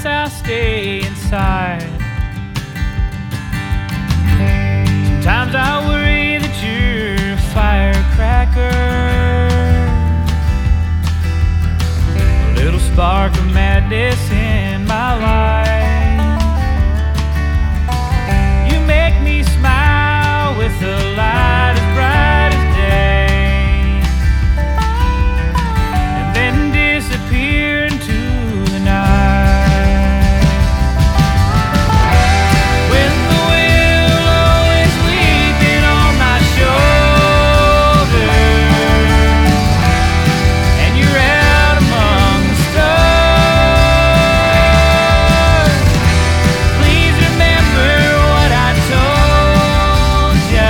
guess I'll stay inside. Sometimes I worry that you're a firecracker, a little spark of madness in my life. You make me smile with a light as bright as day, and then disappear into the night. With the willow is weeping on my shoulder, and you're out among the stars. Please remember what I told ya.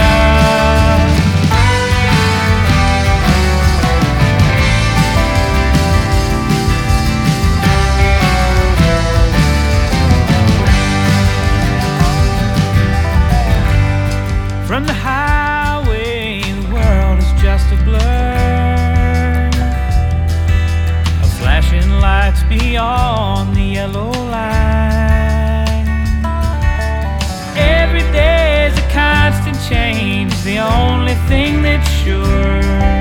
From the highway, the world is just a blur of flashing lights beyond the yellow line. Every day's a constant change. The only thing that's sure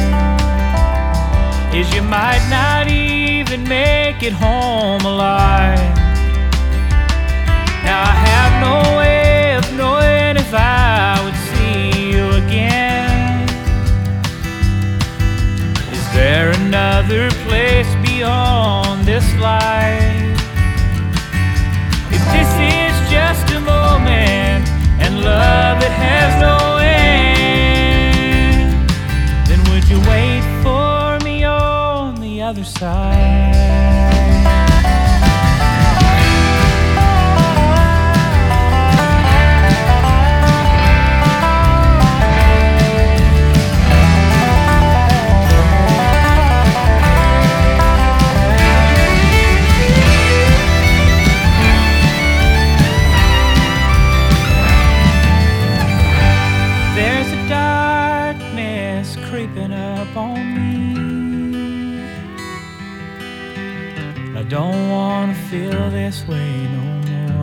is you might not even make it home alive. Now I have no way of knowing if I would see you again. Is there another place beyond this life? If this is just a moment and love that has no end, then would you wait for me on the other side? There's a darkness creeping up on me. I don't want to feel this way no more.